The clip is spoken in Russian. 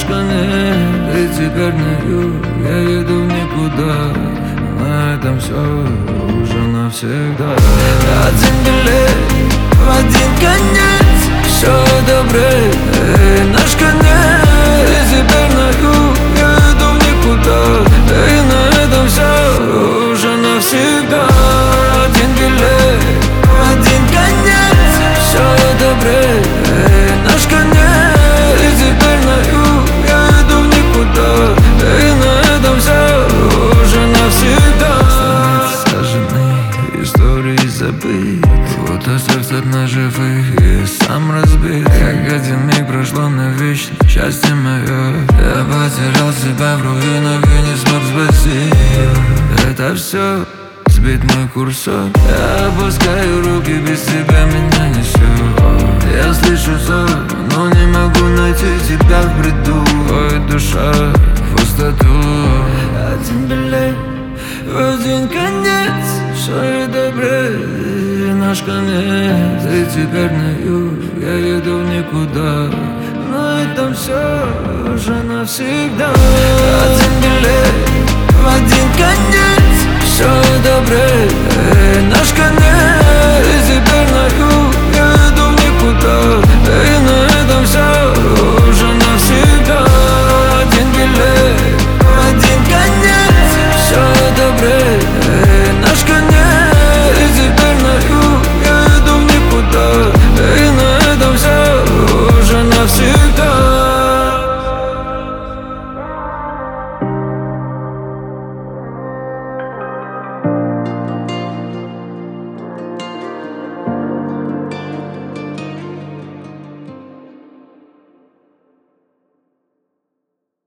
конец, и теперь на юг я еду в никуда. На этом все уже навсегда. Один билет в один конец, все добрый, наш конец, и теперь на юг я еду в никуда. И на этом все уже навсегда. Один билет в один конец, все добрый, наш конец, и теперь на юг я еду в никуда. И на этом все уже навсегда. Сожжены, истории забыть, вот остался наживых и сам разбит. Как один миг прошло навечно счастье мое. Я потерял себя в руинах и не смог спасти. Это все сбит мой курсор. Я опускаю руки, без тебя меня несет. Я слышу зов, но не могу найти тебя в бреду. Ой, душа в пустоту. Один билет в один конец, все добрый, наш конец. И теперь на юг я еду в никуда. На этом все уже навсегда. Один билет в один конец, все добрый, наш конец. И теперь на юг